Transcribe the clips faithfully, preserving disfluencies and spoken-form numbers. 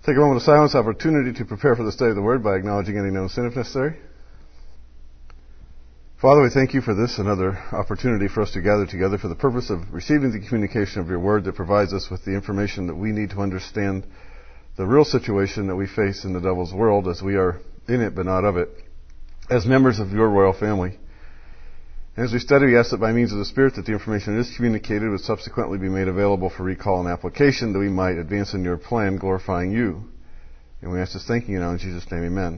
Take a moment of silence, opportunity to prepare for the study of the Word by acknowledging any known sin if necessary. Father, we thank you for this, another opportunity for us to gather together for the purpose of receiving the communication of your Word that provides us with the information that we need to understand the real situation that we face in the devil's world as we are in it but not of it, as members of your royal family. And as we study, we ask that by means of the Spirit that the information is communicated would subsequently be made available for recall and application, that we might advance in your plan, glorifying you. And we ask this thanking you now in Jesus' name, amen.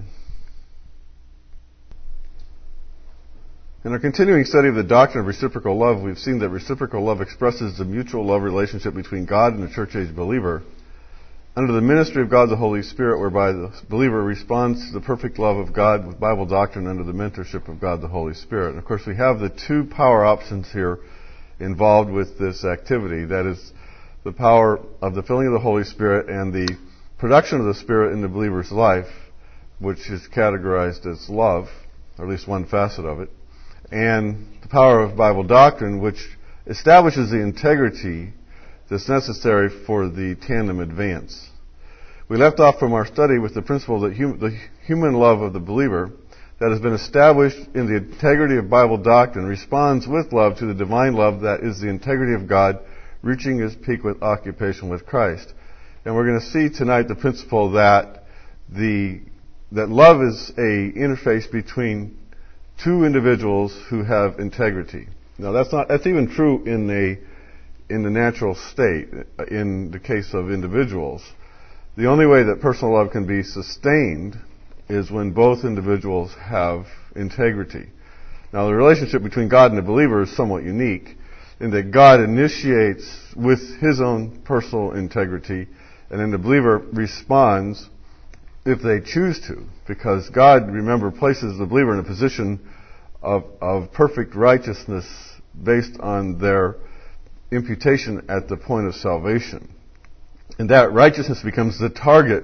In our continuing study of the doctrine of reciprocal love, we've seen that reciprocal love expresses the mutual love relationship between God and the church-age believer under the ministry of God the Holy Spirit, whereby the believer responds to the perfect love of God with Bible doctrine under the mentorship of God the Holy Spirit. And of course, we have the two power options here involved with this activity. That is, the power of the filling of the Holy Spirit and the production of the Spirit in the believer's life, which is categorized as love, or at least one facet of it, and the power of Bible doctrine, which establishes the integrity that's necessary for the tandem advance. We left off from our study with the principle that hum- the human love of the believer that has been established in the integrity of Bible doctrine responds with love to the divine love that is the integrity of God, reaching its peak with occupation with Christ. And we're going to see tonight the principle that the that love is a interface between two individuals who have integrity. Now that's not that's even true in a in the natural state, in the case of individuals. The only way that personal love can be sustained is when both individuals have integrity. Now, the relationship between God and the believer is somewhat unique in that God initiates with his own personal integrity, and then the believer responds if they choose to, because God, remember, places the believer in a position of, of perfect righteousness based on their imputation at the point of salvation. And that righteousness becomes the target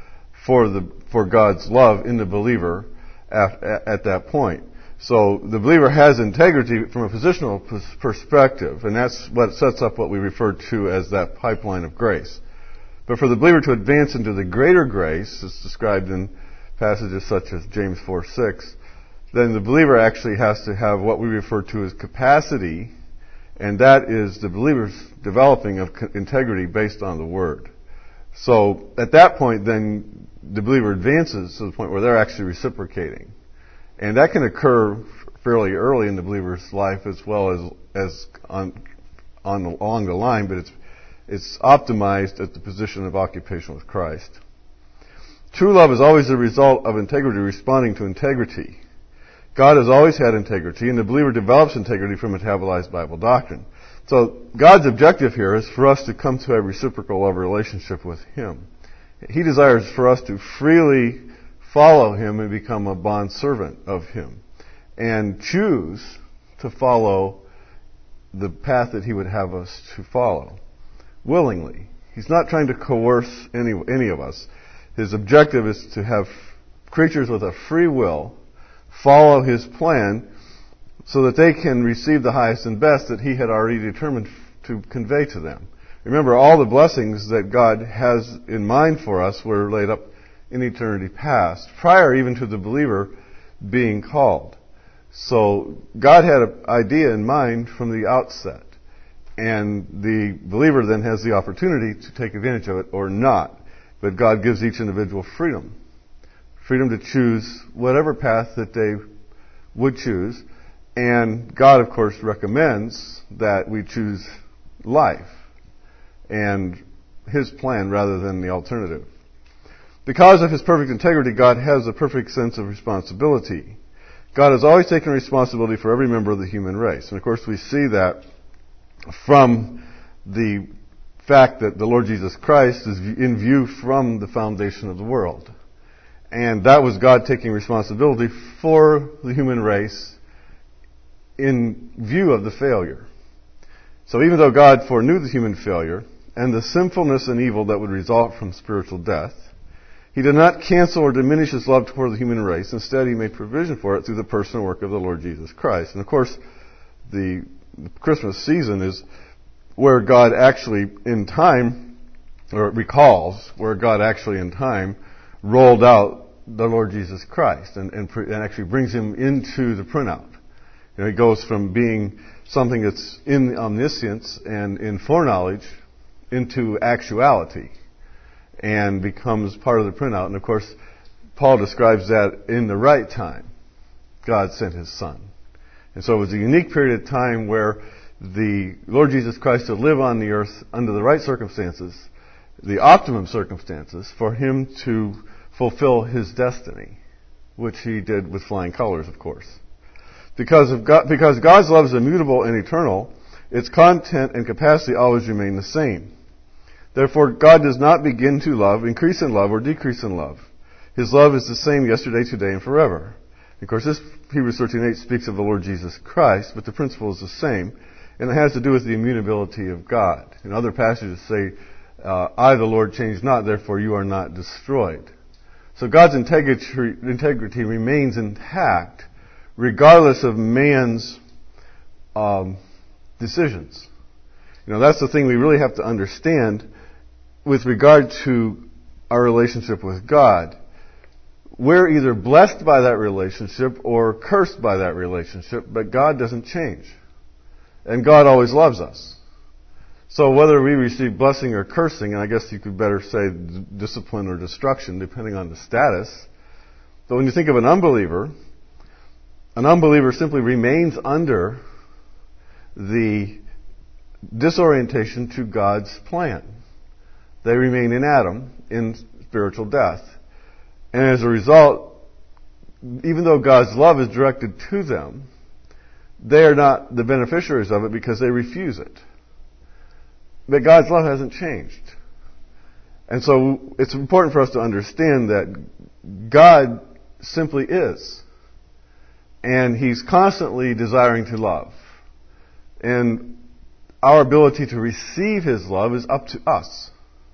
for the for God's love in the believer at, at that point. So the believer has integrity from a positional perspective, and that's what sets up what we refer to as that pipeline of grace. But for the believer to advance into the greater grace, as described in passages such as James four six, then the believer actually has to have what we refer to as capacity, and that is the believer's developing of integrity based on the Word. So at that point, then the believer advances to the point where they're actually reciprocating. And that can occur fairly early in the believer's life as well as as on, on along the line, but it's it's optimized at the position of occupation with Christ. True love is always the result of integrity responding to integrity. God has always had integrity, and the believer develops integrity from metabolized Bible doctrine. So God's objective here is for us to come to a reciprocal love relationship with Him. He desires for us to freely follow Him and become a bondservant of Him, and choose to follow the path that He would have us to follow, willingly. He's not trying to coerce any, any of us. His objective is to have creatures with a free will follow His plan so that they can receive the highest and best that He had already determined to convey to them. Remember, all the blessings that God has in mind for us were laid up in eternity past, prior even to the believer being called. So God had an idea in mind from the outset, and the believer then has the opportunity to take advantage of it or not. But God gives each individual freedom. Freedom to choose whatever path that they would choose. And God, of course, recommends that we choose life and His plan rather than the alternative. Because of His perfect integrity, God has a perfect sense of responsibility. God has always taken responsibility for every member of the human race. And of course, we see that from the fact that the Lord Jesus Christ is in view from the foundation of the world. And that was God taking responsibility for the human race in view of the failure. So even though God foreknew the human failure and the sinfulness and evil that would result from spiritual death, He did not cancel or diminish His love toward the human race. Instead, He made provision for it through the personal work of the Lord Jesus Christ. And of course, the Christmas season is where God actually, in time, or recalls where God actually in time rolled out the Lord Jesus Christ and, and, and actually brings him into the printout. You know, he goes from being something that's in omniscience and in foreknowledge into actuality and becomes part of the printout. And of course, Paul describes that in the right time, God sent his Son. And so it was a unique period of time where the Lord Jesus Christ would live on the earth under the right circumstances, the optimum circumstances, for him to fulfill his destiny, which he did with flying colors, of course. Because of God, because God's love is immutable and eternal, its content and capacity always remain the same. Therefore, God does not begin to love, increase in love, or decrease in love. His love is the same yesterday, today, and forever. Of course, this Hebrews thirteen eight speaks of the Lord Jesus Christ, but the principle is the same, and it has to do with the immutability of God. In other passages say, uh, I, the Lord, change not, therefore you are not destroyed. So God's integrity, integrity remains intact, regardless of man's um, decisions. You know, that's the thing we really have to understand with regard to our relationship with God. We're either blessed by that relationship or cursed by that relationship, but God doesn't change. And God always loves us. So whether we receive blessing or cursing, and I guess you could better say discipline or destruction, depending on the status, but when you think of an unbeliever, an unbeliever simply remains under the disorientation to God's plan. They remain in Adam, in spiritual death. And as a result, even though God's love is directed to them, they are not the beneficiaries of it because they refuse it. But God's love hasn't changed. And so it's important for us to understand that God simply is. And He's constantly desiring to love. And our ability to receive His love is up to us.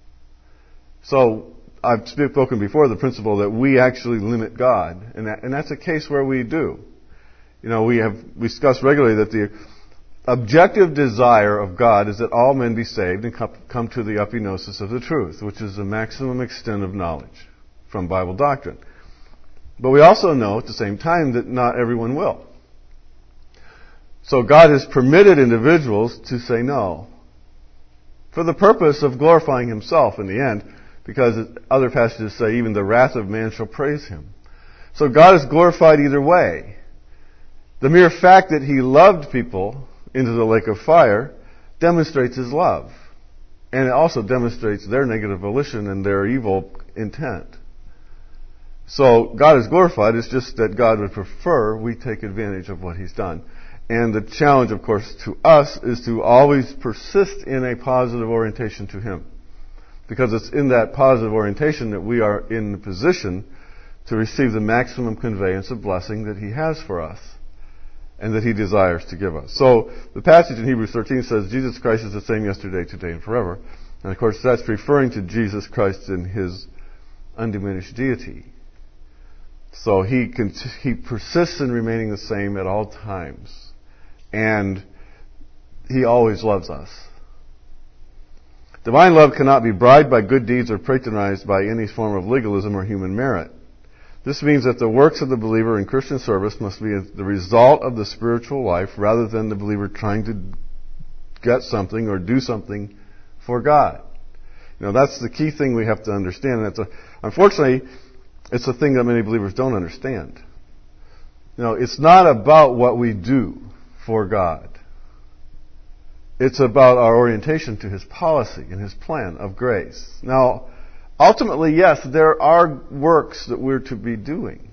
So I've spoken before the principle that we actually limit God, and that, and that's a case where we do. You know, we have we discussed regularly that the objective desire of God is that all men be saved and come, come to the epignosis of the truth, which is the maximum extent of knowledge from Bible doctrine. But we also know at the same time that not everyone will. So God has permitted individuals to say no for the purpose of glorifying Himself in the end, because other passages say even the wrath of man shall praise Him. So God is glorified either way. The mere fact that He loved people into the lake of fire demonstrates His love. And it also demonstrates their negative volition and their evil intent. So God is glorified. It's just that God would prefer we take advantage of what He's done. And the challenge, of course, to us is to always persist in a positive orientation to Him. Because it's in that positive orientation that we are in the position to receive the maximum conveyance of blessing that He has for us and that He desires to give us. So the passage in Hebrews thirteen says Jesus Christ is the same yesterday, today, and forever. And of course that's referring to Jesus Christ in His undiminished deity. So He can, He persists in remaining the same at all times. And He always loves us. Divine love cannot be bribed by good deeds or patronized by any form of legalism or human merit. This means that the works of the believer in Christian service must be the result of the spiritual life rather than the believer trying to get something or do something for God. You know, that's the key thing we have to understand. And it's a, unfortunately, it's a thing that many believers don't understand. You know, it's not about what we do for God. It's about our orientation to His policy and His plan of grace. Now, ultimately, yes, there are works that we're to be doing.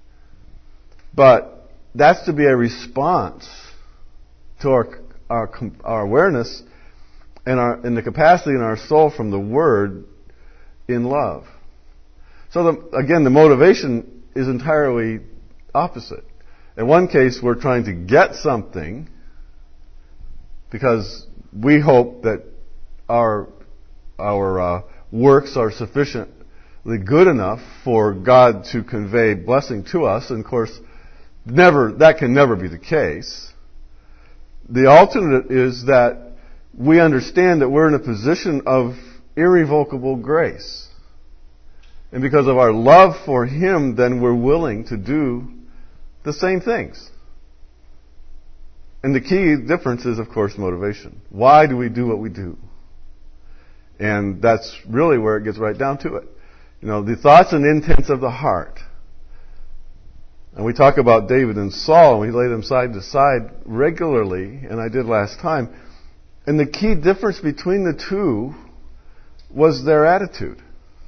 But that's to be a response to our our, our awareness and, our, and the capacity in our soul from the Word in love. So, the, again, the motivation is entirely opposite. In one case, we're trying to get something because we hope that our our uh, works are sufficiently good enough for God to convey blessing to us. And of course, never that can never be the case. The alternate is that we understand that we're in a position of irrevocable grace. And because of our love for Him, then we're willing to do the same things. And the key difference is, of course, motivation. Why do we do what we do? And that's really where it gets right down to it. You know, the thoughts and intents of the heart. And we talk about David and Saul, and we lay them side to side regularly, and I did last time. And the key difference between the two was their attitude.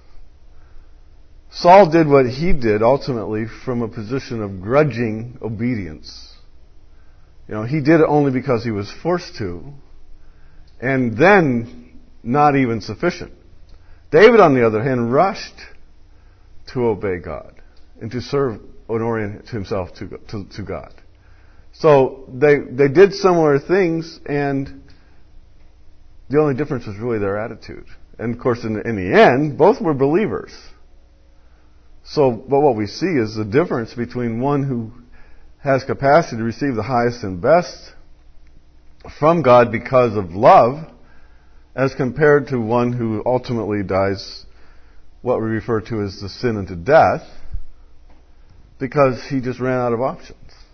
Saul did what he did ultimately from a position of grudging obedience. You know, he did it only because he was forced to, and then not even sufficient. David, on the other hand, rushed to obey God and to serve and orient himself to, to, to God. So they they did similar things, and the only difference was really their attitude. And of course, in the, in the end, both were believers. So, but what we see is the difference between one who has capacity to receive the highest and best from God because of love, as compared to one who ultimately dies what we refer to as the sin unto death, because he just ran out of options.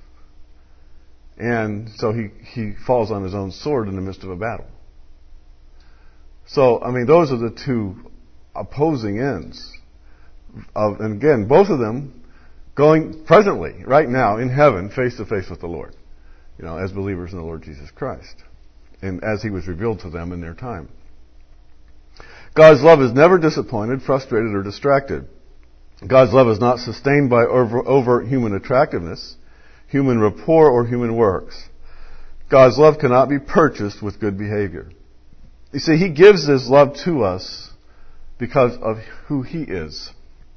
And so he, he falls on his own sword in the midst of a battle. So, I mean, those are the two opposing ends. Of, and again, both of them going presently, right now, in heaven, face to face with the Lord. You know, as believers in the Lord Jesus Christ. And as He was revealed to them in their time. God's love is never disappointed, frustrated, or distracted. God's love is not sustained by over, over human attractiveness, human rapport, or human works. God's love cannot be purchased with good behavior. You see, He gives His love to us because of who He is.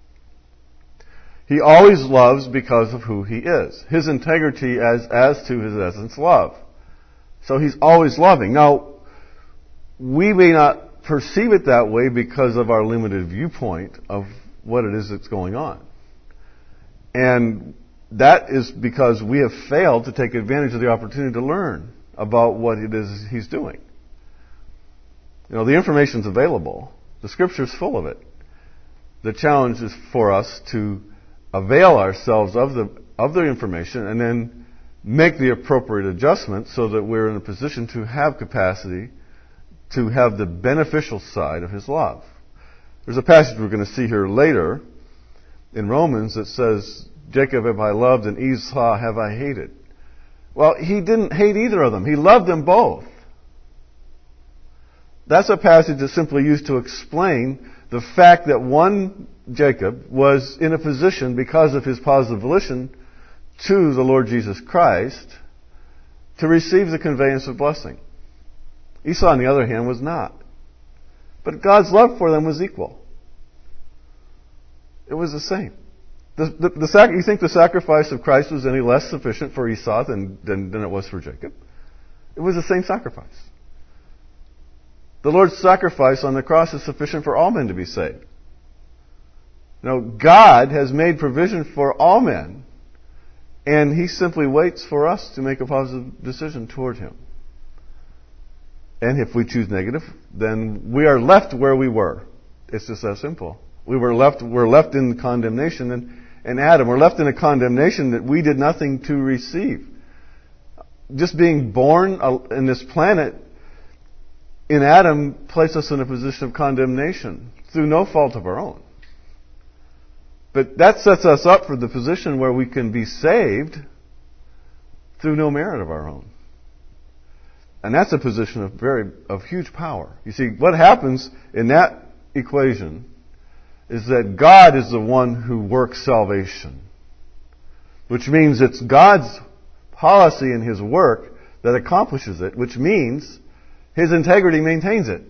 He always loves because of who He is. His integrity as, as to His essence, love. So He's always loving. Now, we may not perceive it that way because of our limited viewpoint of what it is that's going on. And that is because we have failed to take advantage of the opportunity to learn about what it is He's doing. You know, the information's available. The Scripture's full of it. The challenge is for us to avail ourselves of the of the information and then make the appropriate adjustments so that we're in a position to have capacity to have the beneficial side of His love. There's a passage we're going to see here later in Romans that says, Jacob have I loved and Esau have I hated. Well, he didn't hate either of them. He loved them both. That's a passage that's simply used to explain the fact that one, Jacob, was in a position because of his positive volition to the Lord Jesus Christ to receive the conveyance of blessing. Esau, on the other hand, was not. But God's love for them was equal. It was the same. The, the, the sac- you think the sacrifice of Christ was any less sufficient for Esau than, than, than it was for Jacob? It was the same sacrifice. The Lord's sacrifice on the cross is sufficient for all men to be saved. Now, God has made provision for all men, and He simply waits for us to make a positive decision toward Him. And if we choose negative, then we are left where we were. It's just that simple. We were left, we're left in condemnation, and, and Adam, we're left in a condemnation that we did nothing to receive. Just being born in this planet in Adam placed us in a position of condemnation through no fault of our own. But that sets us up for the position where we can be saved through no merit of our own. And that's a position of very of huge power. You see, what happens in that equation is that God is the one who works salvation. Which means it's God's policy and His work that accomplishes it, which means His integrity maintains it.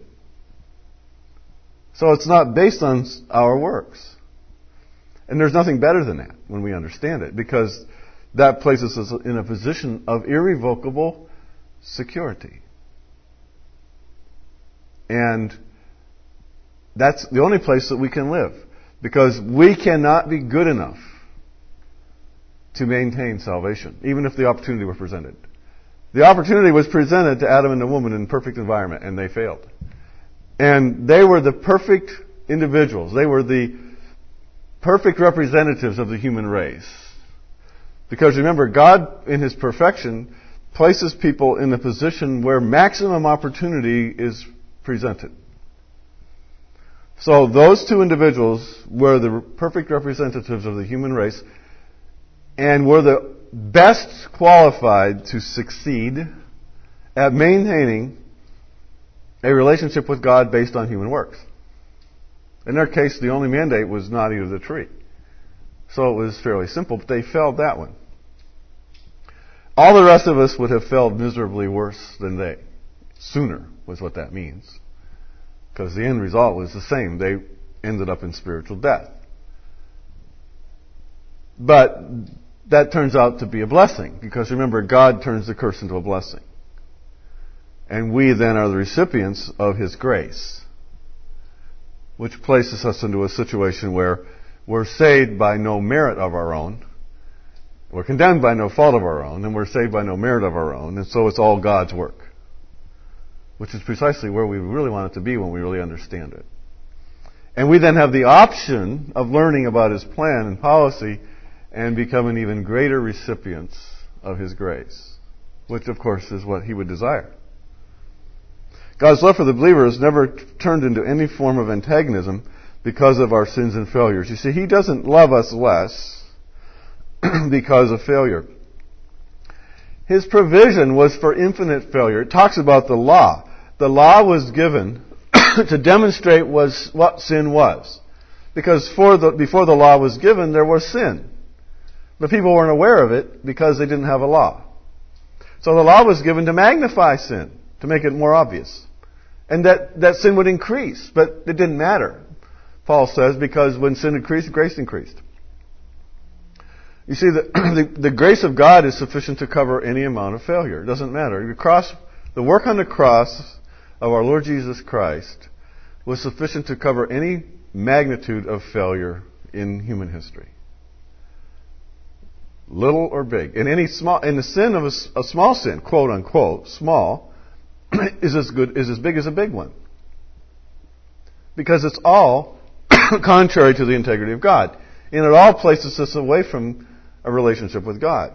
So it's not based on our works. And there's nothing better than that when we understand it, because that places us in a position of irrevocable security. And that's the only place that we can live, because we cannot be good enough to maintain salvation, even if the opportunity were presented. The opportunity was presented to Adam and the woman in perfect environment, and they failed. And they were the perfect individuals. They were the perfect representatives of the human race. Because remember, God, in His perfection, places people in a position where maximum opportunity is presented. So those two individuals were the perfect representatives of the human race and were the best qualified to succeed at maintaining a relationship with God based on human works. In their case, the only mandate was not eat of the tree. So it was fairly simple, but they failed that one. All the rest of us would have failed miserably worse than they. Sooner was what that means. Because the end result was the same. They ended up in spiritual death. But that turns out to be a blessing. Because remember, God turns the curse into a blessing. And we then are the recipients of His grace. Which places us into a situation where we're saved by no merit of our own. We're condemned by no fault of our own. And we're saved by no merit of our own. And so it's all God's work. Which is precisely where we really want it to be when we really understand it. And we then have the option of learning about His plan and policy and becoming even greater recipients of His grace. Which, of course, is what He would desire. God's love for the believer is never t- turned into any form of antagonism because of our sins and failures. You see, He doesn't love us less because of failure. His provision was for infinite failure. It talks about the law. The law was given to demonstrate was what sin was. Because for the, before the law was given, there was sin. But people weren't aware of it because they didn't have a law. So the law was given to magnify sin, to make it more obvious. And that, that sin would increase, but it didn't matter, Paul says, because when sin increased, grace increased. You see, the, the, the grace of God is sufficient to cover any amount of failure. It doesn't matter. The cross, the work on the cross of our Lord Jesus Christ was sufficient to cover any magnitude of failure in human history. Little or big. And any small, and the sin of a, a small sin, quote unquote, small, is as good, is as big as a big one. Because it's all contrary to the integrity of God. And it all places us away from a relationship with God.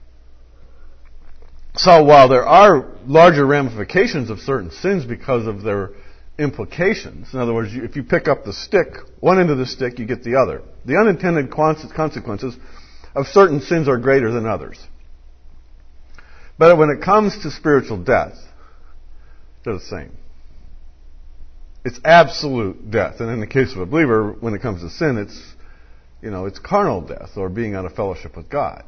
So while there are larger ramifications of certain sins because of their implications, in other words, if you pick up the stick, one end of the stick, you get the other. The unintended consequences of certain sins are greater than others. But when it comes to spiritual death, they're the same. It's absolute death. And in the case of a believer, when it comes to sin, it's, you know, it's carnal death or being out of fellowship with God.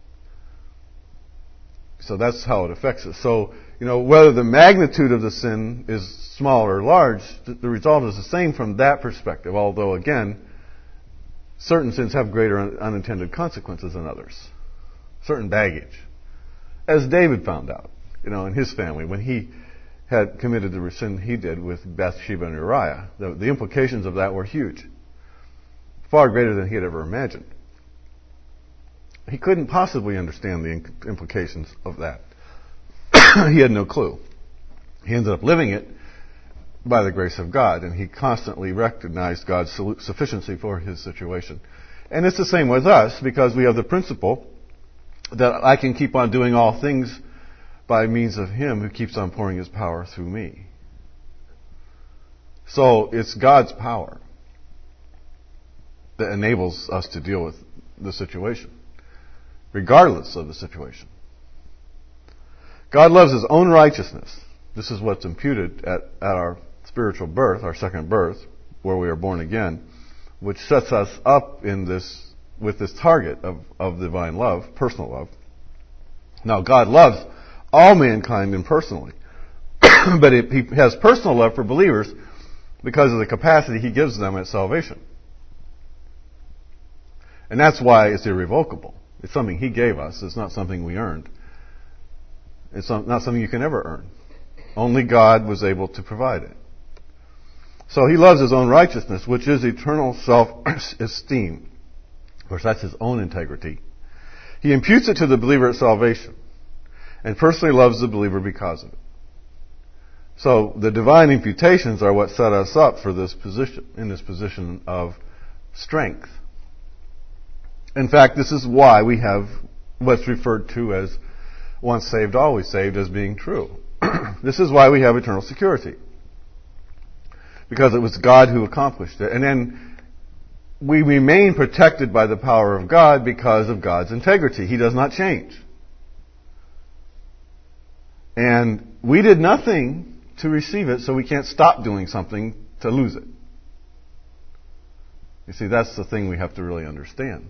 So that's how it affects us. So, you know, whether the magnitude of the sin is small or large, the result is the same from that perspective. Although, again, certain sins have greater unintended consequences than others. Certain baggage. As David found out, you know, in his family, when he had committed the sin he did with Bathsheba and Uriah. The, the implications of that were huge. Far greater than he had ever imagined. He couldn't possibly understand the implications of that. He had no clue. He ended up living it by the grace of God, and he constantly recognized God's sufficiency for his situation. And it's the same with us, because we have the principle that I can keep on doing all things by means of Him who keeps on pouring His power through me. So it's God's power that enables us to deal with the situation, regardless of the situation. God loves His own righteousness. This is what's imputed at, at our spiritual birth, our second birth, where we are born again, which sets us up in this with this target of, of divine love, personal love. Now, God loves all mankind impersonally, but it, He has personal love for believers because of the capacity He gives them at salvation. And that's why it's irrevocable. It's something He gave us. It's not something we earned. It's not something you can ever earn. Only God was able to provide it. So He loves His own righteousness, which is eternal self-esteem. Of course, that's His own integrity. He imputes it to the believer at salvation, and personally loves the believer because of it. So the divine imputations are what set us up for this position, in this position of strength. In fact, this is why we have what's referred to as once saved, always saved as being true. This is why we have eternal security. Because it was God who accomplished it. And then we remain protected by the power of God because of God's integrity. He does not change. And we did nothing to receive it, so we can't stop doing something to lose it. You see, that's the thing we have to really understand.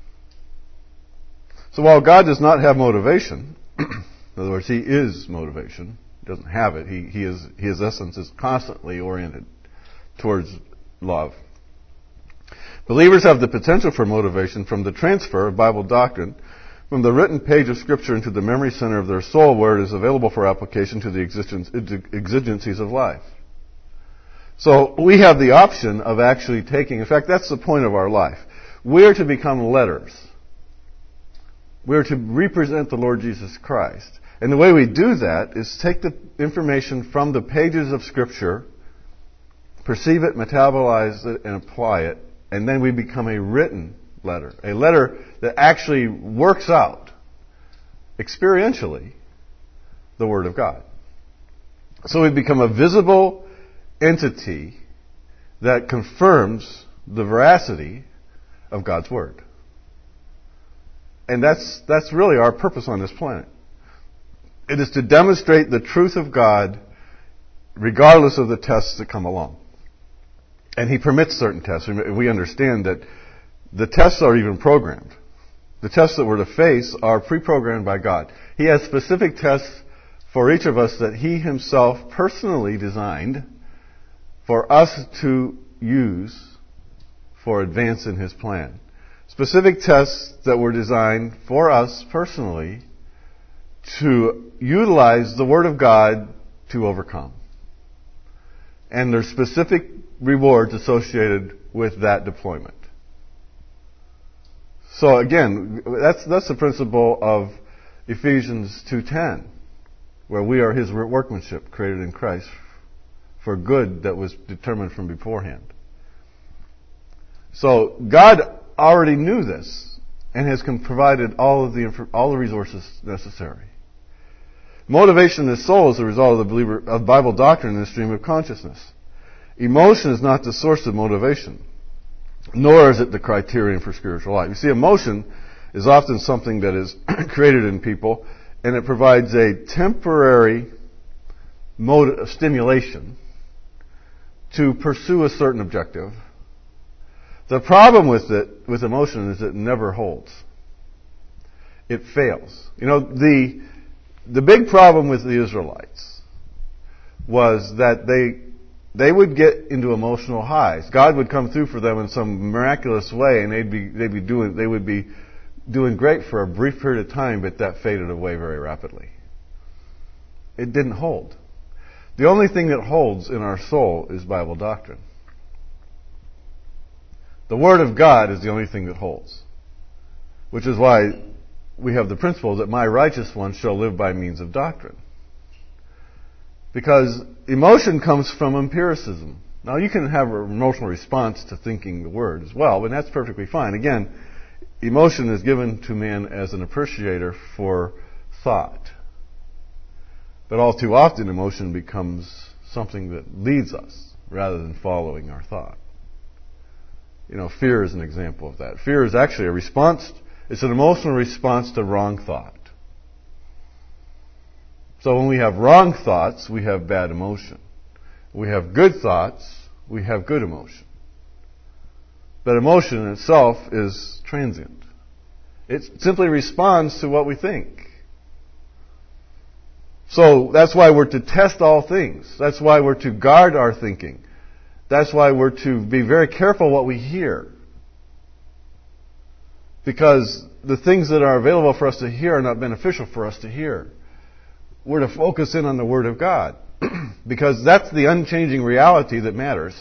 So while God does not have motivation, in other words, He is motivation. He doesn't have it. He, he is, His essence is constantly oriented towards love. Believers have the potential for motivation from the transfer of Bible doctrine from the written page of Scripture into the memory center of their soul, where it is available for application to the existence, exigencies of life. So we have the option of actually taking, in fact, that's the point of our life. We are to become letters. We are to represent the Lord Jesus Christ. And the way we do that is take the information from the pages of Scripture, perceive it, metabolize it, and apply it, and then we become a written letter. A letter that actually works out, experientially, the Word of God. So we become a visible entity that confirms the veracity of God's Word. And that's that's really our purpose on this planet. It is to demonstrate the truth of God regardless of the tests that come along. And He permits certain tests. We understand that the tests are even programmed. The tests that we're to face are pre-programmed by God. He has specific tests for each of us that He Himself personally designed for us to use for advance in His plan. Specific tests that were designed for us personally to utilize the Word of God to overcome. And there's specific rewards associated with that deployment. So again, that's that's the principle of Ephesians two ten, where we are His workmanship created in Christ for good that was determined from beforehand. So God already knew this and has provided all of the all the resources necessary. Motivation in the soul is the result of the believer of Bible doctrine in the stream of consciousness. Emotion is not the source of motivation, nor is it the criterion for spiritual life. You see, emotion is often something that is created in people, and it provides a temporary mode of stimulation to pursue a certain objective. The problem with it, with emotion, is it never holds. It fails. You know, the the big problem with the Israelites was that they they would get into emotional highs. God would come through for them in some miraculous way, and they'd be they'd be doing they would be doing great for a brief period of time, but that faded away very rapidly. It didn't hold. The only thing that holds in our soul is Bible doctrine. The Word of God is the only thing that holds. Which is why we have the principle that my righteous one shall live by means of doctrine. Because emotion comes from empiricism. Now you can have an emotional response to thinking the Word as well, but that's perfectly fine. Again, emotion is given to man as an appreciator for thought. But all too often emotion becomes something that leads us rather than following our thought. You know, fear is an example of that. Fear is actually a response, it's an emotional response to wrong thought. So when we have wrong thoughts, we have bad emotion. We have good thoughts, we have good emotion. But emotion in itself is transient. It simply responds to what we think. So that's why we're to test all things. That's why we're to guard our thinking. That's why we're to be very careful what we hear. Because the things that are available for us to hear are not beneficial for us to hear. We're to focus in on the Word of God. Because that's the unchanging reality that matters.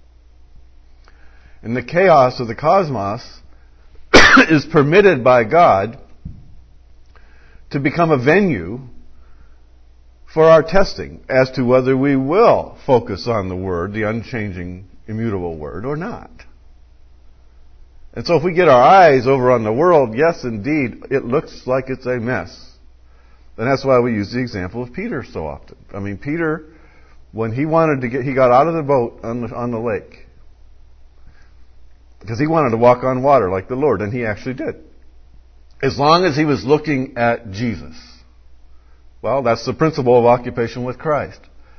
And the chaos of the cosmos is permitted by God to become a venue for our testing as to whether we will focus on the Word, the unchanging, immutable Word, or not. And so if we get our eyes over on the world, yes, indeed, it looks like it's a mess. And that's why we use the example of Peter so often. I mean, Peter, when he wanted to get, he got out of the boat on the, on the lake. Because he wanted to walk on water like the Lord, and he actually did. As long as he was looking at Jesus. Well, that's the principle of occupation with Christ.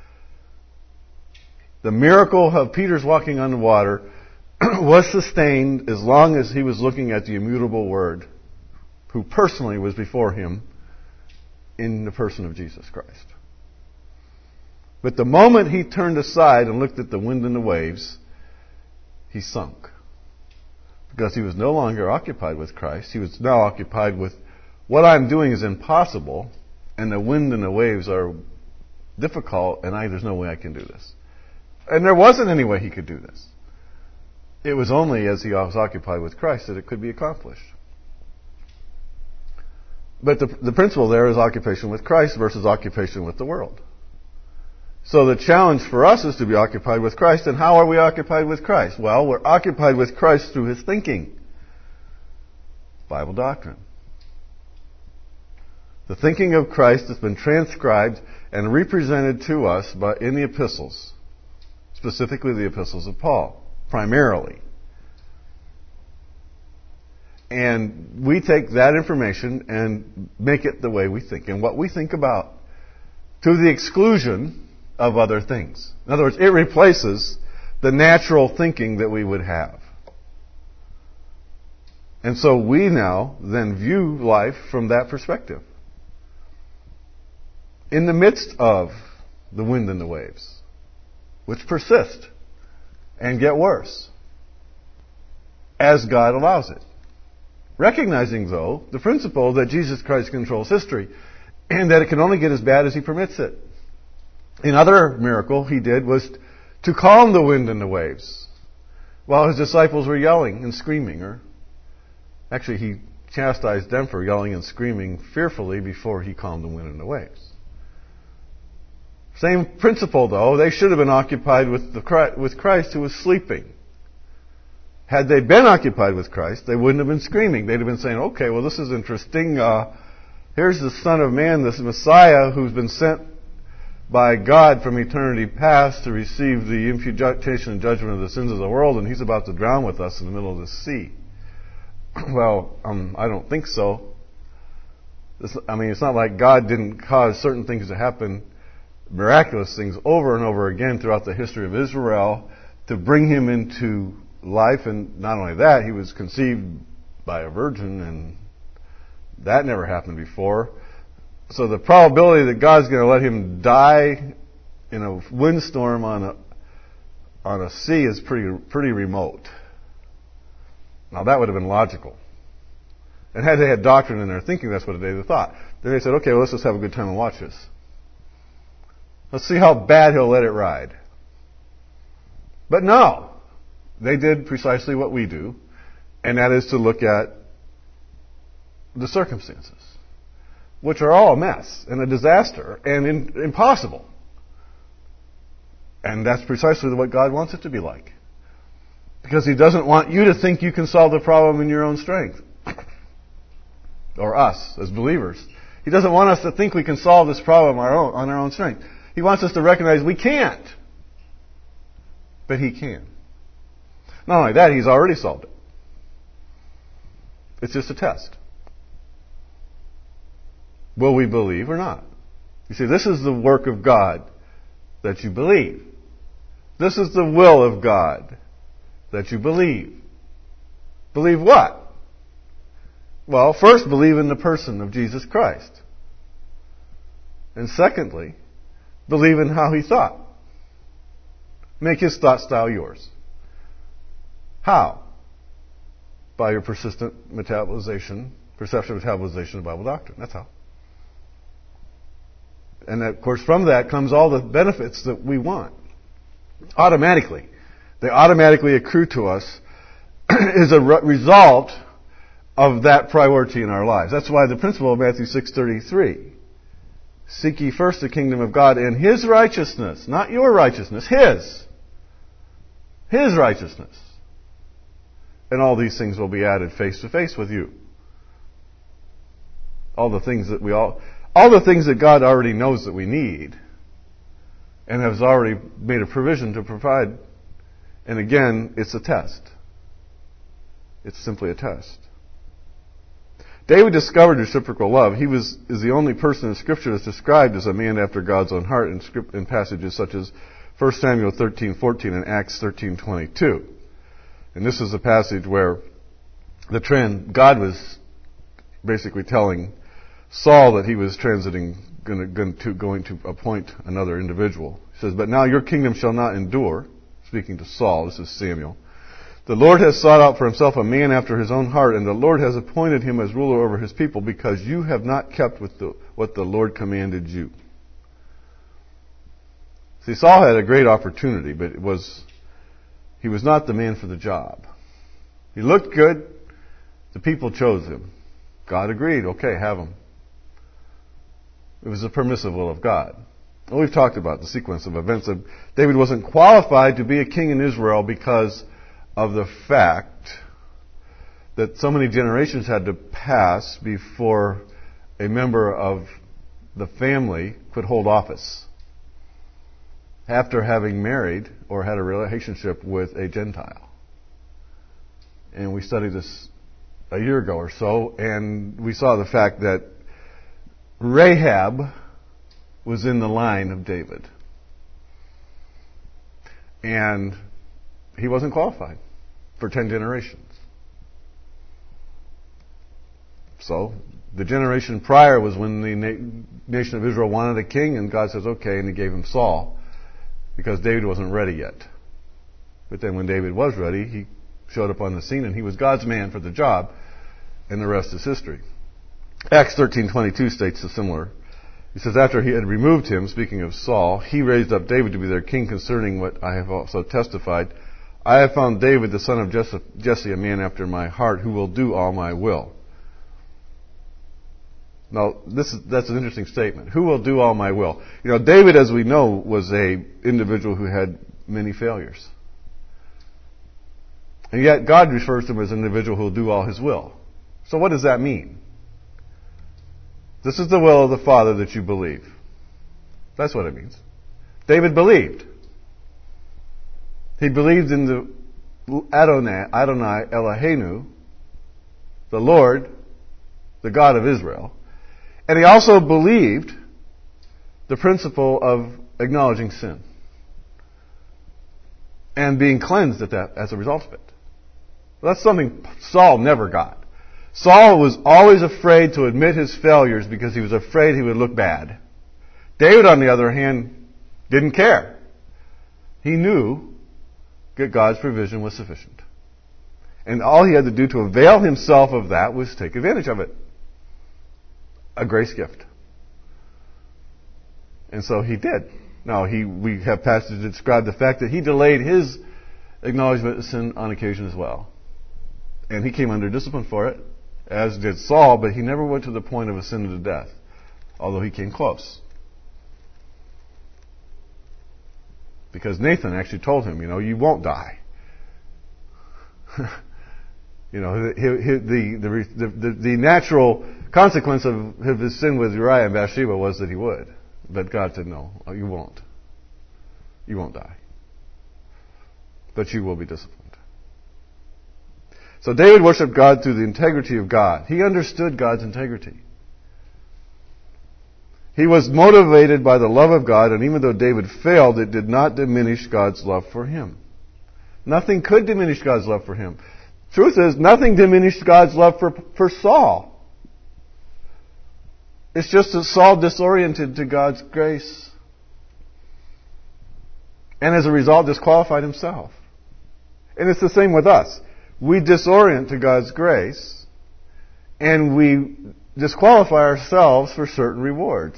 The miracle of Peter's walking on the water was sustained as long as he was looking at the immutable Word, who personally was before him in the person of Jesus Christ. But the moment he turned aside and looked at the wind and the waves, he sunk. Because he was no longer occupied with Christ. He was now occupied with what I'm doing is impossible, and the wind and the waves are difficult, and I, there's no way I can do this. And there wasn't any way he could do this. It was only as he was occupied with Christ that it could be accomplished. But the, the principle there is occupation with Christ versus occupation with the world. So the challenge for us is to be occupied with Christ. And how are we occupied with Christ? Well, we're occupied with Christ through his thinking. Bible doctrine. The thinking of Christ has been transcribed and represented to us by, in the epistles, specifically the epistles of Paul, primarily. And we take that information and make it the way we think and what we think about, to the exclusion of other things. In other words, it replaces the natural thinking that we would have. And so we now then view life from that perspective. In the midst of the wind and the waves, which persist and get worse as God allows it. Recognizing, though, the principle that Jesus Christ controls history and that it can only get as bad as he permits it. Another miracle he did was to calm the wind and the waves while his disciples were yelling and screaming. Or actually, he chastised them for yelling and screaming fearfully before he calmed the wind and the waves. Same principle, though. They should have been occupied with the with Christ, who was sleeping. Had they been occupied with Christ, they wouldn't have been screaming. They'd have been saying, okay, well, this is interesting. Uh, here's the Son of Man, this Messiah, who's been sent by God from eternity past to receive the imputation and judgment of the sins of the world, and he's about to drown with us in the middle of the sea. Well, um, I don't think so. This, I mean, it's not like God didn't cause certain things to happen, miraculous things, over and over again throughout the history of Israel to bring him into life. And not only that, he was conceived by a virgin, and that never happened before. So the probability that God's going to let him die in a windstorm on a on a sea is pretty pretty remote. Now that would have been logical. And had they had doctrine in their thinking, that's what they thought. Then they said, okay, well, let's just have a good time and watch this. Let's see how bad he'll let it ride. But no. They did precisely what we do, and that is to look at the circumstances, which are all a mess and a disaster and in, impossible. And that's precisely what God wants it to be like. Because he doesn't want you to think you can solve the problem in your own strength. Or us, as believers. He doesn't want us to think we can solve this problem our own, on our own strength. He wants us to recognize we can't. But he can. Not only that, he's already solved it. It's just a test. Will we believe or not? You see, this is the work of God, that you believe. This is the will of God, that you believe. Believe what? Well, first, believe in the person of Jesus Christ. And secondly, believe in how he thought. Make his thought style yours. How? By your persistent metabolization, perception metabolization of Bible doctrine. That's how. And of course, from that comes all the benefits that we want. Automatically. They automatically accrue to us as a re- result of that priority in our lives. That's why the principle of Matthew six thirty-three Seek ye first the kingdom of God and His righteousness. Not your righteousness, His. His righteousness. And all these things will be added face to face with you. All the things that we all, all the things that God already knows that we need and has already made a provision to provide. And again, it's a test. It's simply a test. David discovered reciprocal love. He was is the only person in Scripture that's described as a man after God's own heart in, script, in passages such as First Samuel thirteen fourteen and Acts thirteen twenty-two. And this is a passage where the trend, God was basically telling Saul that he was transiting, going to, going to, going to appoint another individual. He says, "But now your kingdom shall not endure." Speaking to Saul, this is Samuel. "The Lord has sought out for himself a man after his own heart, and the Lord has appointed him as ruler over his people, because you have not kept with the, what the Lord commanded you." See, Saul had a great opportunity, but it was he was not the man for the job. He looked good. The people chose him. God agreed. Okay, have him. It was the permissive will of God. Well, we've talked about the sequence of events. David wasn't qualified to be a king in Israel because of the fact that so many generations had to pass before a member of the family could hold office after having married or had a relationship with a Gentile. And we studied this a year ago or so, and we saw the fact that Rahab was in the line of David. And he wasn't qualified for ten generations. So, the generation prior was when the na- nation of Israel wanted a king, and God says, okay, and He gave him Saul, because David wasn't ready yet. But then when David was ready, he showed up on the scene, and he was God's man for the job, and the rest is history. Acts thirteen twenty-two states a similar. He says, after he had removed him, speaking of Saul, he raised up David to be their king, concerning what I have also testified. I have found David, the son of Jesse, a man after my heart, who will do all my will. Now, this is, that's an interesting statement. Who will do all my will? You know, David, as we know, was a individual who had many failures. And yet, God refers to him as an individual who will do all His will. So what does that mean? This is the will of the Father that you believe. That's what it means. David believed. He believed in the Adonai, Adonai Eloheinu, the Lord, the God of Israel. And he also believed the principle of acknowledging sin and being cleansed at that as a result of it. Well, that's something Saul never got. Saul was always afraid to admit his failures because he was afraid he would look bad. David, on the other hand, didn't care. He knew that God's provision was sufficient. And all he had to do to avail himself of that was take advantage of it. A grace gift. And so he did. Now, he, we have passages that describe the fact that he delayed his acknowledgement of sin on occasion as well. And he came under discipline for it, as did Saul, but he never went to the point of a sin to death, although he came close. Because Nathan actually told him, you know, you won't die. you know, he, he, the, the, the, the natural consequence of his sin with Uriah and Bathsheba was that he would. But God said, no, you won't. You won't die. But you will be disciplined. So David worshipped God through the integrity of God. He understood God's integrity. He was motivated by the love of God, and even though David failed, it did not diminish God's love for him. Nothing could diminish God's love for him. Truth is, nothing diminished God's love for, for Saul. It's just that Saul disoriented to God's grace. And as a result, disqualified himself. And it's the same with us. We disorient to God's grace, and we disqualify ourselves for certain rewards.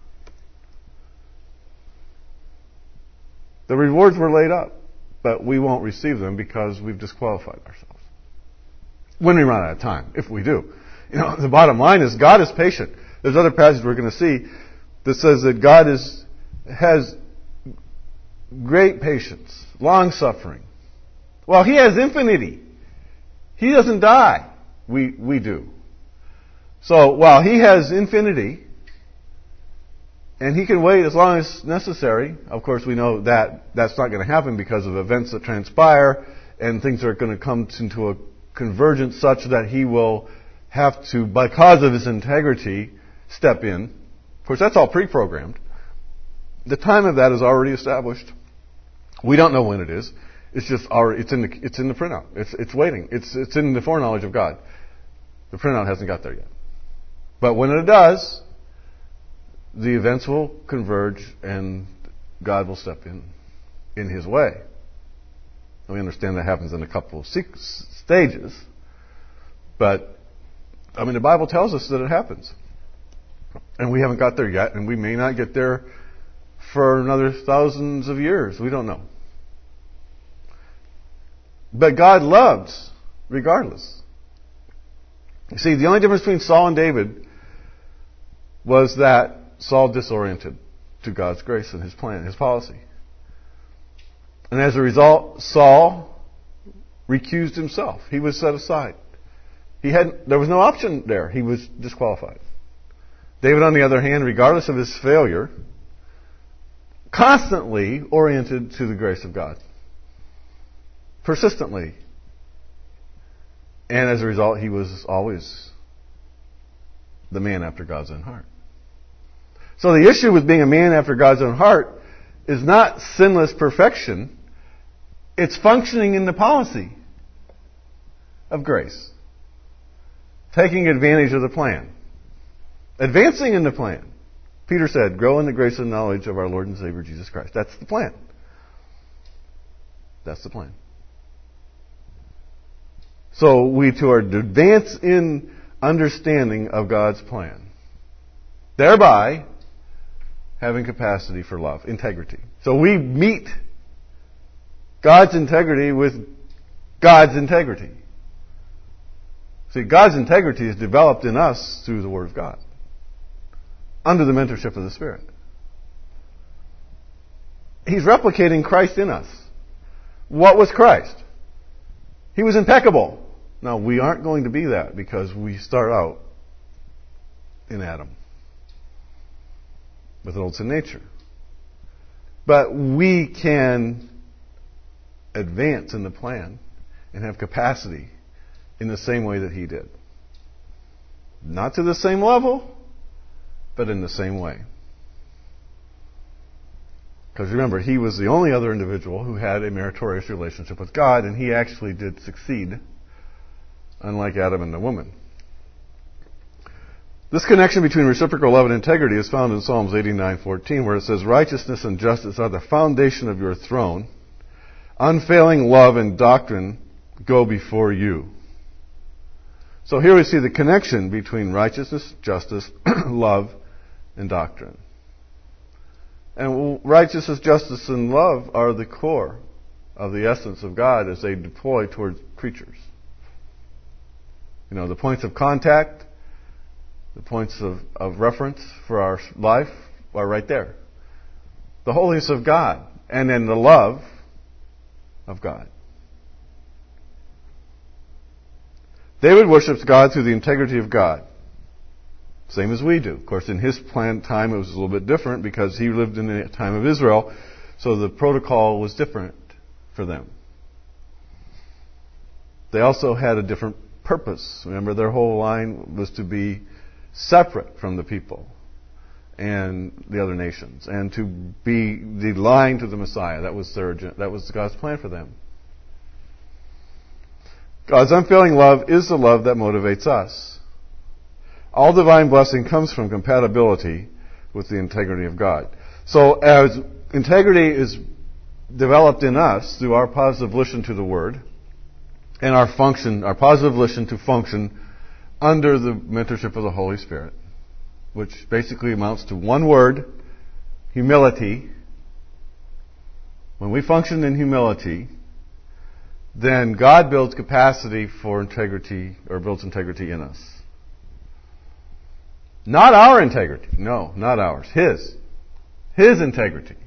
The rewards were laid up, but we won't receive them because we've disqualified ourselves. When we run out of time, if we do. You know, the bottom line is God is patient. There's other passages we're going to see. that says that God is has great patience, long suffering. Well, He has infinity. He doesn't die. We we do. So while He has infinity, and He can wait as long as necessary, of course we know that that's not going to happen because of events that transpire and things are going to come into a convergence such that He will have to, because of His integrity, step in. Of course, that's all pre-programmed. The time of that is already established. We don't know when it is. It's just already, it's in the it's in the printout. It's it's waiting. It's it's in the foreknowledge of God. The printout hasn't got there yet. But when it does, the events will converge and God will step in in His way. And we understand that happens in a couple of stages. But, I mean, the Bible tells us that it happens. And we haven't got there yet, and we may not get there for another thousands of years. We don't know. But God loves regardless. You see, the only difference between Saul and David was that Saul disoriented to God's grace and His plan, His policy. And as a result, Saul recused himself. He was set aside. He had there was no option there. He was disqualified. David, on the other hand, regardless of his failure, constantly oriented to the grace of God. Persistently. And as a result, he was always the man after God's own heart. So the issue with being a man after God's own heart is not sinless perfection. It's functioning in the policy of grace. Taking advantage of the plan. Advancing in the plan. Peter said, grow in the grace and knowledge of our Lord and Savior Jesus Christ. That's the plan. That's the plan. So we too are to advance in understanding of God's plan. Thereby having capacity for love, integrity. So we meet God's integrity with God's integrity. See, God's integrity is developed in us through the Word of God, under the mentorship of the Spirit. He's replicating Christ in us. What was Christ? He was impeccable. Now, we aren't going to be that because we start out in Adam with an old sin nature. But we can advance in the plan and have capacity in the same way that He did. Not to the same level, but in the same way. Because remember, He was the only other individual who had a meritorious relationship with God, and He actually did succeed, unlike Adam and the woman. This connection between reciprocal love and integrity is found in Psalms eighty-nine fourteen, where it says, righteousness and justice are the foundation of your throne. Unfailing love and doctrine go before you. So here we see the connection between righteousness, justice, love, and doctrine. And righteousness, justice, and love are the core of the essence of God as they deploy towards creatures. You know, the points of contact, the points of, of reference for our life are right there. The holiness of God, and then the love of God. David worships God through the integrity of God. Same as we do. Of course, in his plan time it was a little bit different because he lived in the time of Israel, so the protocol was different for them. They also had a different purpose. Remember, their whole line was to be separate from the people and the other nations, and to be the line to the Messiah. That was their that was God's plan for them. God's unfailing love is the love that motivates us. All divine blessing comes from compatibility with the integrity of God. So as integrity is developed in us through our positive volition to the Word, and our function, our positive volition to function under the mentorship of the Holy Spirit, which basically amounts to one word, humility. When we function in humility, then God builds capacity for integrity, or builds integrity in us. Not our integrity. No, not ours. His. His integrity.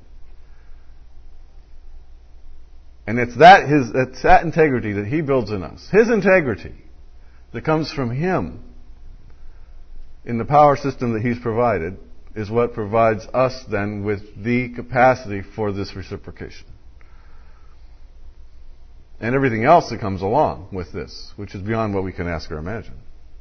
And it's that his it's that integrity that He builds in us. His integrity that comes from Him in the power system that He's provided is what provides us then with the capacity for this reciprocation. And everything else that comes along with this, which is beyond what we can ask or imagine.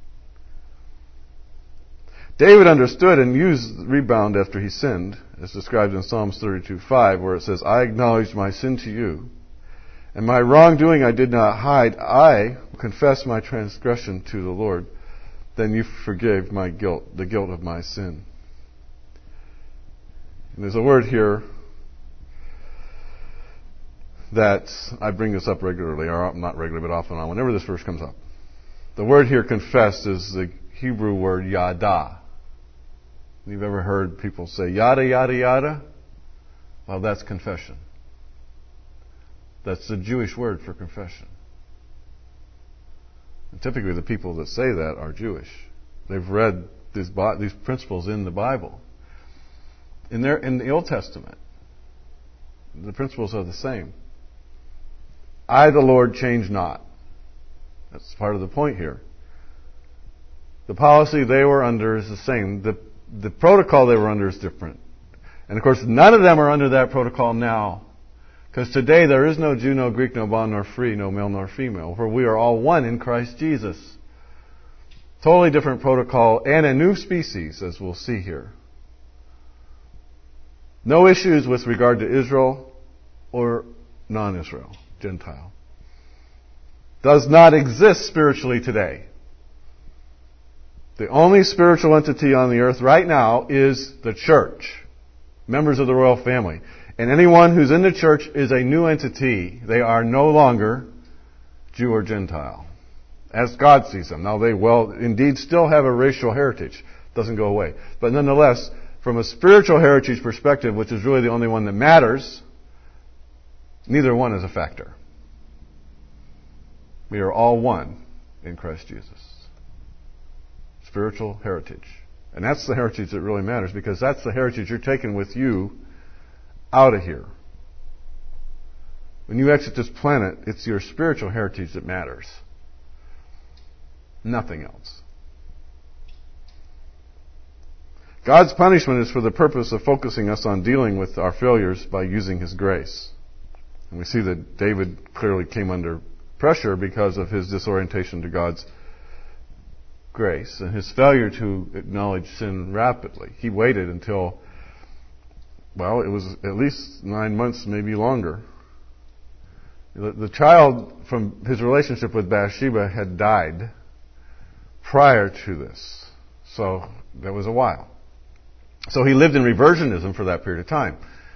David understood and used rebound after he sinned, as described in Psalms thirty-two five, where it says, I acknowledged my sin to you, and my wrongdoing I did not hide. I confessed my transgression to the Lord. Then you forgave my guilt, the guilt of my sin. And there's a word here that I bring this up regularly, or not regularly, but off and on, whenever this verse comes up. The word here, confessed, is the Hebrew word yada. You've ever heard people say yada, yada, yada? Well, that's confession. That's the Jewish word for confession. And typically the people that say that are Jewish. They've read these, these principles in the Bible. In, their, in the Old Testament, the principles are the same. I, the Lord, change not. That's part of the point here. The policy they were under is the same. The, the protocol they were under is different. And of course, none of them are under that protocol now. Because today there is no Jew, no Greek, no bond, nor free, no male, nor female. For we are all one in Christ Jesus. Totally different protocol and a new species, as we'll see here. No issues with regard to Israel or non-Israel, Gentile. Does not exist spiritually today. The only spiritual entity on the earth right now is the church. Members of the royal family. And anyone who's in the church is a new entity. They are no longer Jew or Gentile, as God sees them. Now they will indeed still have a racial heritage. Doesn't go away. But nonetheless, from a spiritual heritage perspective, which is really the only one that matters, neither one is a factor. We are all one in Christ Jesus. Spiritual heritage. And that's the heritage that really matters, because that's the heritage you're taking with you out of here. When you exit this planet, it's your spiritual heritage that matters. Nothing else. God's punishment is for the purpose of focusing us on dealing with our failures by using His grace. And we see that David clearly came under pressure because of his disorientation to God's grace and his failure to acknowledge sin rapidly. He waited until, well, it was at least nine months, maybe longer. The, the child from his relationship with Bathsheba had died prior to this. So there was a while. So he lived in reversionism for that period of time.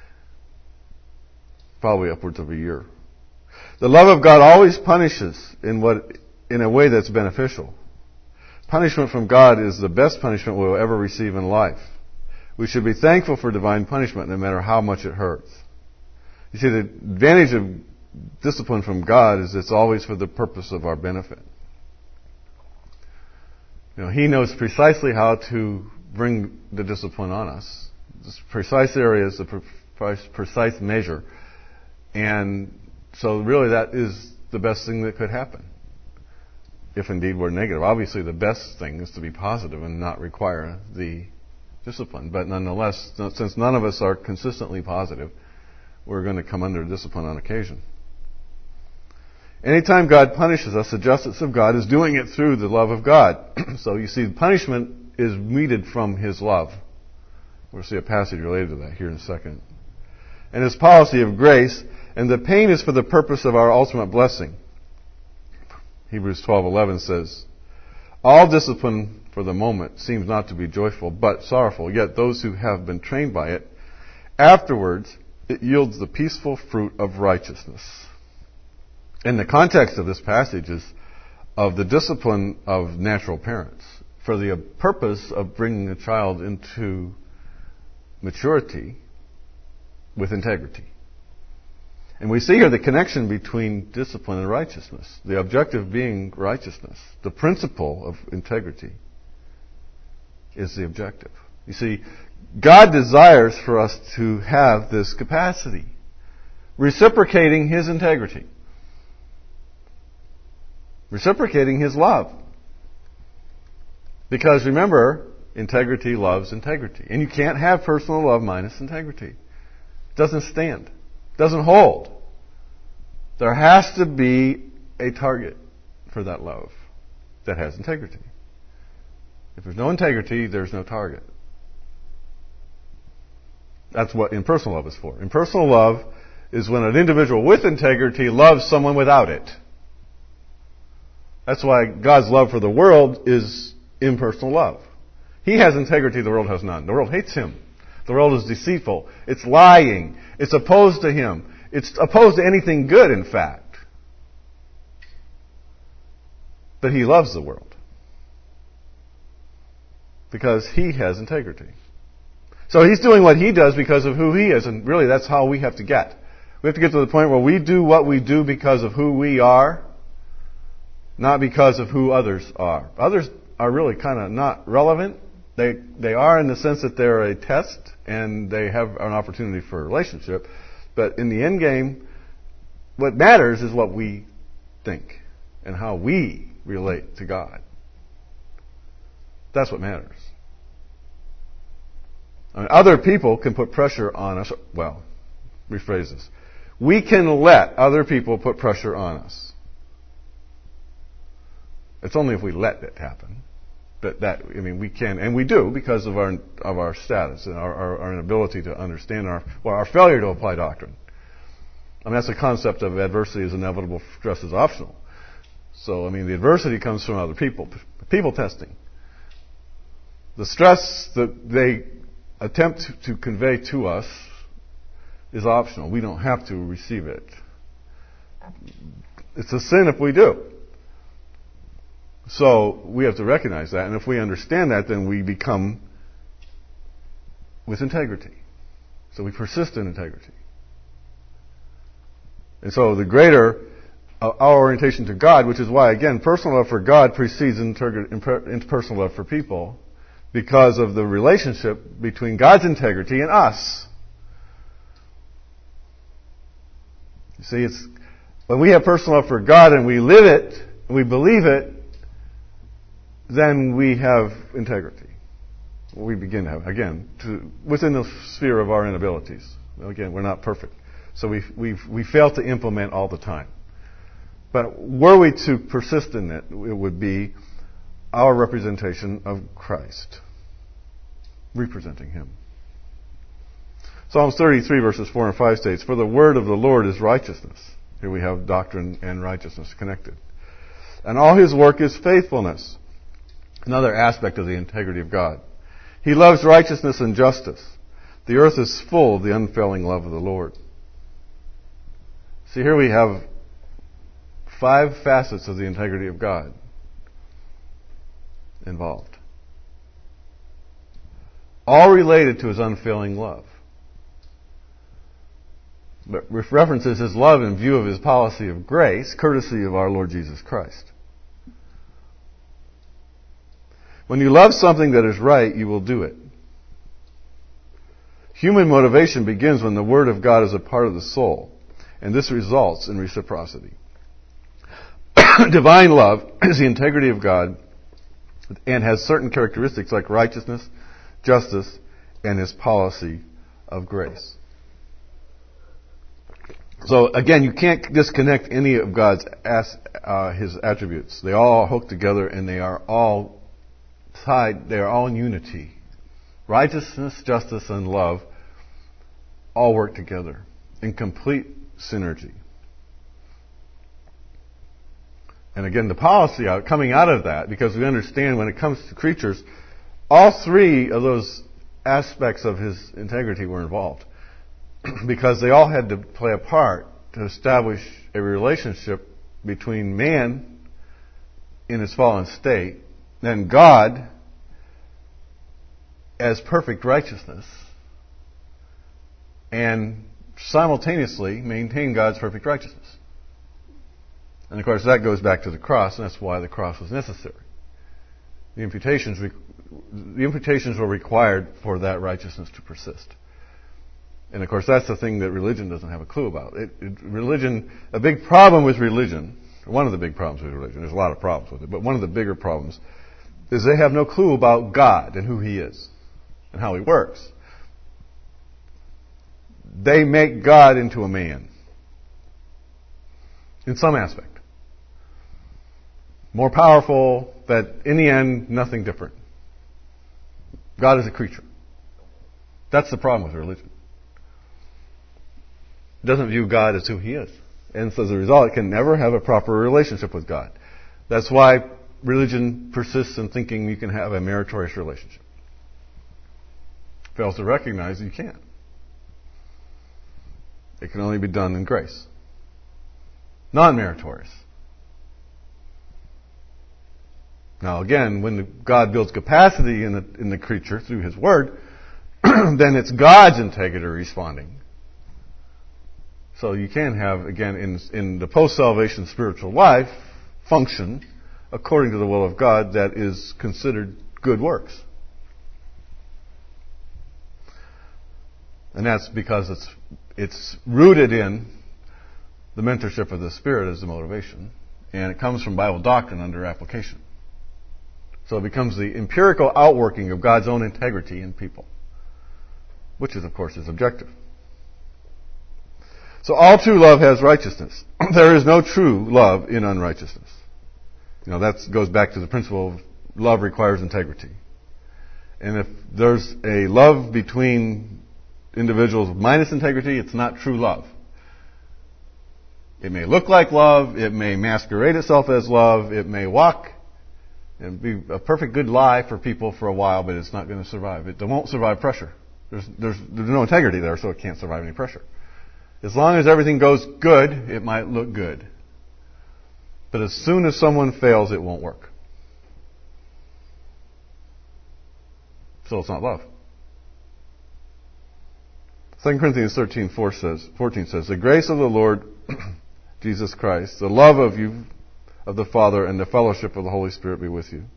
Probably upwards of a year. The love of God always punishes in what in a way that's beneficial. Punishment from God is the best punishment we'll ever receive in life. We should be thankful for divine punishment no matter how much it hurts. You see, the advantage of discipline from God is it's always for the purpose of our benefit. You know, He knows precisely how to bring the discipline on us. The precise areas, the pre- precise measure. And so really that is the best thing that could happen. If indeed we're negative. Obviously the best thing is to be positive and not require the discipline. But nonetheless, since none of us are consistently positive, we're going to come under discipline on occasion. Anytime God punishes us, the justice of God is doing it through the love of God. So you see, punishment is meted from His love. We'll see a passage related to that here in a second. And His policy of grace, and the pain is for the purpose of our ultimate blessing. Hebrews twelve eleven says, all discipline for the moment seems not to be joyful, but sorrowful. Yet those who have been trained by it, afterwards it yields the peaceful fruit of righteousness. And the context of this passage is of the discipline of natural parents for the purpose of bringing a child into maturity with integrity. And we see here the connection between discipline and righteousness. The objective being righteousness. The principle of integrity. is the objective. You see, God desires for us to have this capacity, reciprocating His integrity, reciprocating His love. Because remember, integrity loves integrity. And you can't have personal love minus integrity. It doesn't stand. It doesn't hold. There has to be a target for that love that has integrity. If there's no integrity, there's no target. That's what impersonal love is for. Impersonal love is when an individual with integrity loves someone without it. That's why God's love for the world is impersonal love. He has integrity, the world has none. The world hates Him. The world is deceitful. It's lying. It's opposed to Him. It's opposed to anything good, in fact. But He loves the world because He has integrity. So He's doing what He does because of who He is, and really that's how we have to get. We have to get to the point where we do what we do because of who we are, not because of who others are. Others are really kind of not relevant. They they are in the sense that they're a test and they have an opportunity for a relationship. But in the end game, what matters is what we think and how we relate to God. That's what matters. I mean, other people can put pressure on us. Well, rephrase this. We can let other people put pressure on us. It's only if we let it happen. That, that I mean, we can, and we do, because of our of our status and our, our, our inability to understand our well, our failure to apply doctrine. I mean, that's the concept of adversity is inevitable, stress is optional. So, I mean, the adversity comes from other people, people testing. The stress that they attempt to, to convey to us is optional. We don't have to receive it. It's a sin if we do. So we have to recognize that, and if we understand that, then we become with integrity. So we persist in integrity. And so the greater uh, our orientation to God, which is why, again, personal love for God precedes inter- interpersonal love for people, because of the relationship between God's integrity and us. You see, it's when we have personal love for God and we live it, and we believe it, then we have integrity. We begin to have, again, to, within the sphere of our inabilities. Again, we're not perfect. So we we we fail to implement all the time. But were we to persist in it, it would be our representation of Christ. Representing Him. Psalms thirty-three verses four and five states, "For the word of the Lord is righteousness." Here we have doctrine and righteousness connected. "And all His work is faithfulness." Another aspect of the integrity of God. "He loves righteousness and justice. The earth is full of the unfailing love of the Lord." See, here we have five facets of the integrity of God involved. All related to His unfailing love. But references His love in view of His policy of grace, courtesy of our Lord Jesus Christ. When you love something that is right, you will do it. Human motivation begins when the Word of God is a part of the soul, and this results in reciprocity. Divine love is the integrity of God and has certain characteristics like righteousness, justice, and His policy of grace. So again, you can't disconnect any of God's as, uh, His attributes. They all hook together, and they are all tied. They are all in unity. Righteousness, justice, and love all work together in complete synergy. And again, the policy out, coming out of that, because we understand when it comes to creatures, all three of those aspects of His integrity were involved. Because they all had to play a part to establish a relationship between man in his fallen state and God as perfect righteousness, and simultaneously maintain God's perfect righteousness. And of course that goes back to the cross, and that's why the cross was necessary. The imputations re- the imputations were required for that righteousness to persist. And of course, that's the thing that religion doesn't have a clue about. It, it, religion, a big problem with religion, one of the big problems with religion, there's a lot of problems with it, but one of the bigger problems is they have no clue about God and who He is and how He works. They make God into a man in some aspect. More powerful, but in the end, nothing different. God is a creature. That's the problem with religion. It doesn't view God as who He is. And so as a result, it can never have a proper relationship with God. That's why religion persists in thinking you can have a meritorious relationship. It fails to recognize you can't. It can only be done in grace. Non-meritorious. Now again, when the, God builds capacity in the, in the creature through His Word, then it's God's integrity responding. So you can have, again, in, in the post-salvation spiritual life, function according to the will of God that is considered good works. And that's because it's it's rooted in the mentorship of the Spirit as the motivation, and it comes from Bible doctrine under application. So it becomes the empirical outworking of God's own integrity in people, which is, of course, His objective. So all true love has righteousness. There is no true love in unrighteousness. You know, that goes back to the principle of love requires integrity. And if there's a love between individuals minus integrity, it's not true love. It may look like love, it may masquerade itself as love, it may walk and be a perfect good lie for people for a while, but it's not going to survive. It won't survive pressure. There's, there's, there's no integrity there, so it can't survive any pressure. As long as everything goes good, it might look good. But as soon as someone fails, it won't work. So it's not love. Second Corinthians thirteen four says, fourteen says, the grace of the Lord Jesus Christ, the love of you, of the Father, and the fellowship of the Holy Spirit be with you.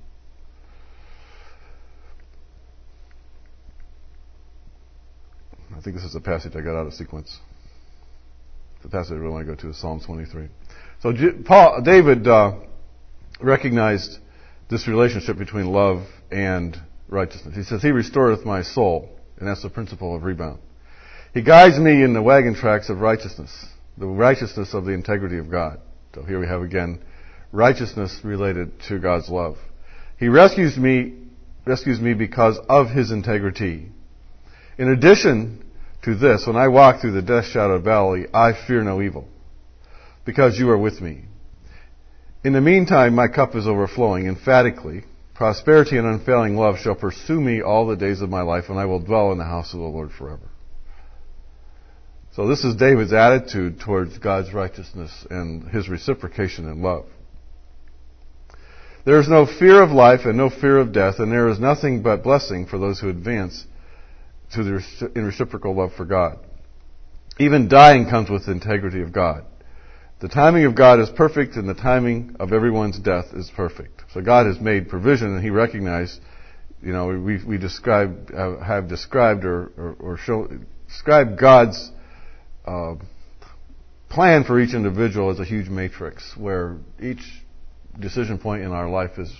I think this is a passage I got out of sequence. The passage I really want to go to is Psalm twenty-three. So Paul, David uh, recognized this relationship between love and righteousness. He says, He restoreth my soul, and that's the principle of rebound. He guides me in the wagon tracks of righteousness, the righteousness of the integrity of God. So here we have again righteousness related to God's love. He rescues me, rescues me because of His integrity. In addition to this, when I walk through the death shadow valley, I fear no evil, because you are with me. In the meantime, my cup is overflowing. Emphatically, prosperity and unfailing love shall pursue me all the days of my life, and I will dwell in the house of the Lord forever. So this is David's attitude towards God's righteousness and His reciprocation in love. There is no fear of life and no fear of death, and there is nothing but blessing for those who advance to the in reciprocal love for God. Even dying comes with the integrity of God. The timing of God is perfect, and the timing of everyone's death is perfect. So God has made provision, and He recognized, you know, we we described uh, have described or or, or show described God's uh, plan for each individual as a huge matrix, where each decision point in our life is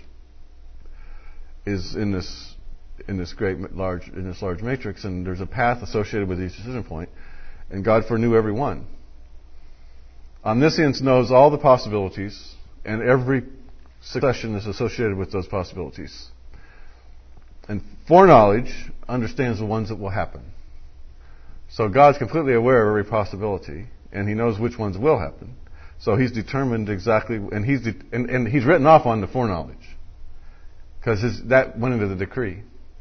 is in this in this great large in this large matrix, and there's a path associated with each decision point, and God foreknew every one. Omniscience knows all the possibilities, and every succession is associated with those possibilities. And foreknowledge understands the ones that will happen. So God's completely aware of every possibility, and He knows which ones will happen. So He's determined exactly, and He's de- and, and He's written off on the foreknowledge, because that went into the decree.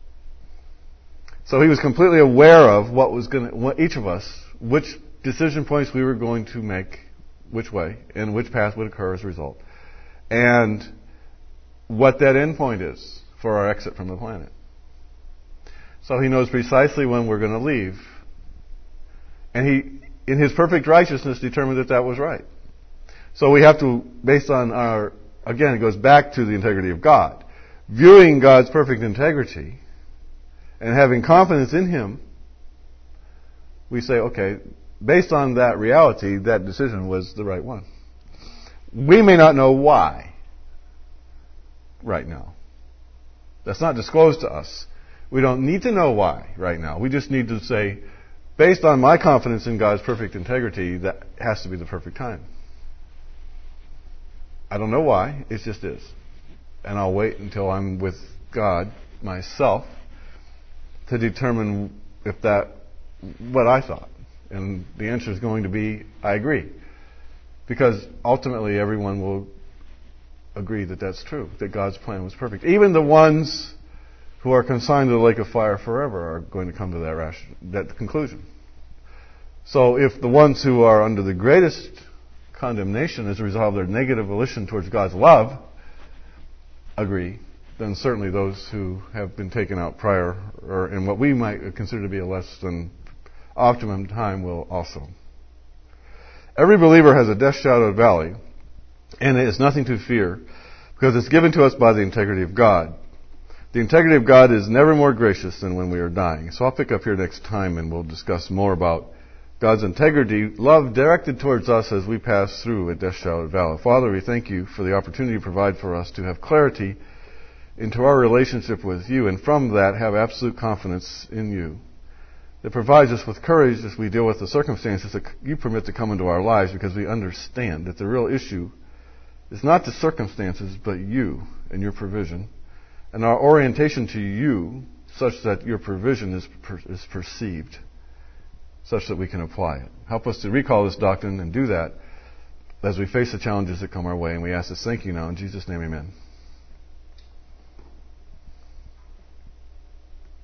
So He was completely aware of what was going to, what each of us, which decision points we were going to make, which way, and which path would occur as a result, and what that end point is for our exit from the planet. So He knows precisely when we're going to leave, and He, in His perfect righteousness, determined that that was right. So we have to, based on our, again, it goes back to the integrity of God. viewing God's perfect integrity and having confidence in Him, we say, okay, based on that reality, that decision was the right one. We may not know why right now. That's not disclosed to us. We don't need to know why right now. We just need to say, based on my confidence in God's perfect integrity, that has to be the perfect time. I don't know why. It just is. And I'll wait until I'm with God myself to determine if that, what I thought. And the answer is going to be, I agree. Because ultimately everyone will agree that that's true, that God's plan was perfect. Even the ones who are consigned to the lake of fire forever are going to come to that, ration, that conclusion. So if the ones who are under the greatest condemnation as a result of their negative volition towards God's love agree, then certainly those who have been taken out prior, or in what we might consider to be a less than optimum time, will also. Every believer has a death-shadowed valley, and it is nothing to fear, because it's given to us by the integrity of God. The integrity of God is never more gracious than when we are dying. So I'll pick up here next time, and we'll discuss more about God's integrity, love directed towards us as we pass through a death-shadowed valley. Father, we thank you for the opportunity you provide for us to have clarity into our relationship with you, and from that have absolute confidence in you. That provides us with courage as we deal with the circumstances that you permit to come into our lives, because we understand that the real issue is not the circumstances, but you and your provision, and our orientation to you such that your provision is per- is perceived, such that we can apply it. Help us to recall this doctrine and do that as we face the challenges that come our way, and we ask this thank you now in Jesus' name, amen.